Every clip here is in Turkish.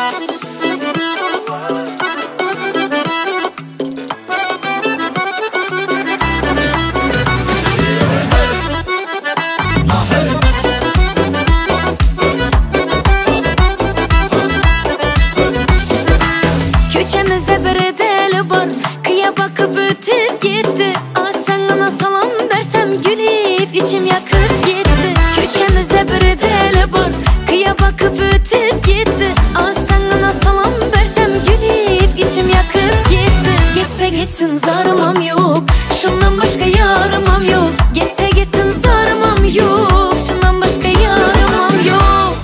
Köçemizde bir deli var, kıya bakıp ötüp gitti. Az sana salam dersem gülüp içim yakıp gitti. Köçemizde bir deli var, kıya bakıp ötüp gitti. Az sana salam dersem gülüp içim yakıp gitti. Gitse gitsin zarmam yok, şundan başka yaramam yok. Gitse gitsin zarmam yok, şundan başka yaramam yok.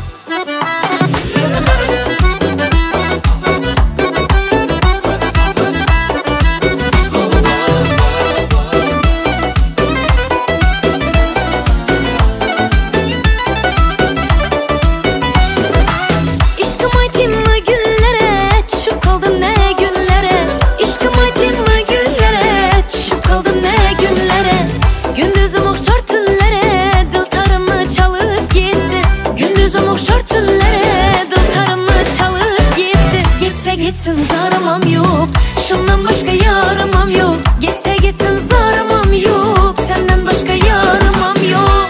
Gitsin zaramam yok, şundan başka yaramam yok. Gitse gitsin zaramam yok, senden başka yaramam yok.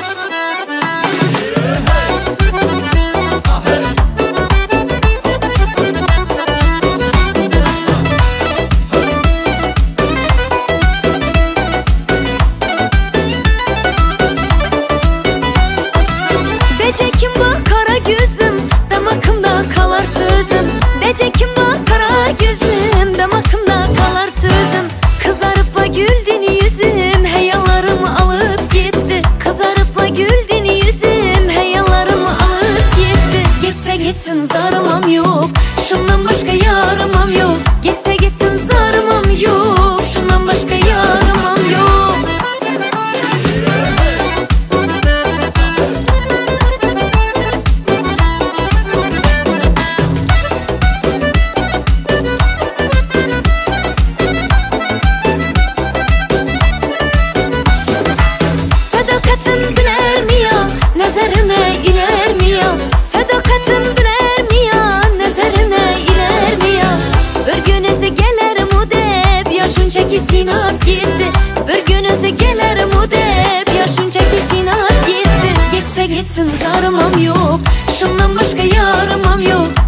Dece kim bak kara gözüm, damakımda kalar sözüm. Dece kim bak gözüm, damakımda kalar sözüm. Kızarıp da güldün yüzüm, heyalarımı alıp gitti. Kızarıp da güldün yüzüm, heyalarımı alıp gitti. Gitse gitsin zaramam yok, şundan başka yaramam yok. Gitse gitsin zaramam yok, şundan başka yaramam yok. Sadakatin biler mi ya, nazarına iler mi ya? Sadakatin biler mi ya, nazarına iler mi ya? Bir günüzü gelir mu dep, yaşın çekip sinap gitti. Bir günüzü gelir mu dep, yaşın çekip sinap gitti. Gitse gitsin zaramam yok, şundan başka yaramam yok.